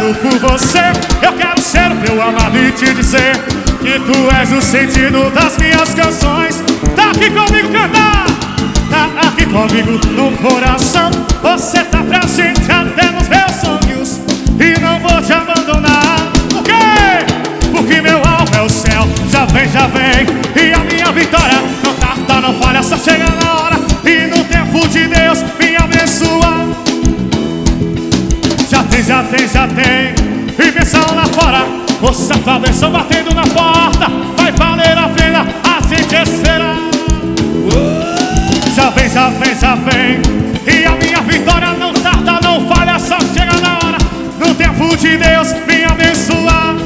apaixonado por você. Eu quero ser o teu amado e te dizer que tu és o sentido das minhas canções. Tá aqui comigo cantar, tá aqui comigo no coração. Você tá presente até nos meus sonhos e não vou te abandonar. Por quê? Porque meu alvo é o céu. Já vem, e a minha vitória não tarda, não falha, só chega na hora. E no tempo de Deus me abençoa. Já tem e bênção lá fora. Ouça tua bênção batendo na porta. Vai valer a pena a gente esperar. Já vem e a minha vitória não tarda, não falha, só chega na hora. No tempo de Deus me abençoa.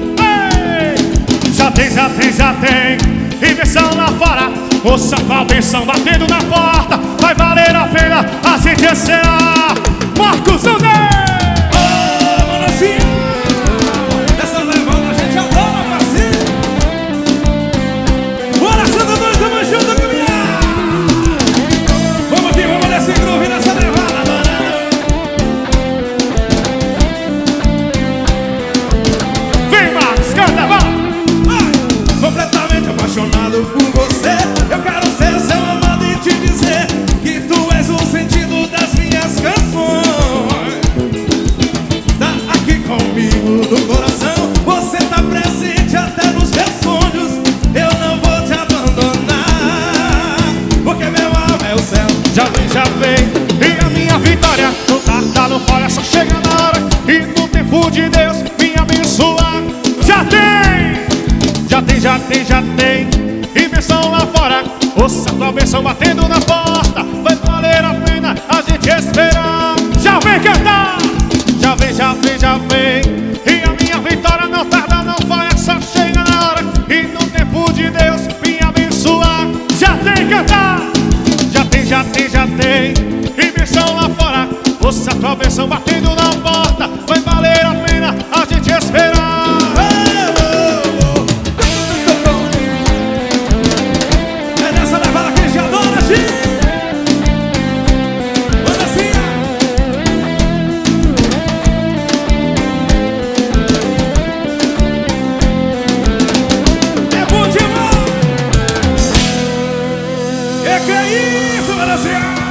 Já tem e bênção lá fora. Ouça tua bênção batendo na porta. Vai valer a pena a gente esperar. Marcos André! Essa levada a gente adora, parceiro. Bora, Santa Dois, tamo junto, caminhar. Vamos aqui, vamos nesse groove, nessa levada, mano. Vem, Marcos, canta, vai! Completamente apaixonado por você. Eu quero ser seu amado e te dizer que tu és o sentido das minhas canções. Comigo no coração, você tá presente até nos meus sonhos. Eu não vou te abandonar, porque meu alvo é o céu. Já vem, e a minha vitória não tarda, não falha, só chega na hora. E no tempo de Deus me abençoa. Já tem, e bênção lá fora. Ouça tua bênção batendo na porta. Vai valer a pena a gente esperar. Já vem cantar! Já vem, e a minha vitória não tarda, não falha, só chega na hora. E no tempo de Deus me abençoar. Já tem cantar! Já tem, e bênção lá fora. Ouça a tua bênção batendo na porta. Vai valer a pena a gente esperar. É nessa levada que a gente adora, gente. Que é isso, Brasil?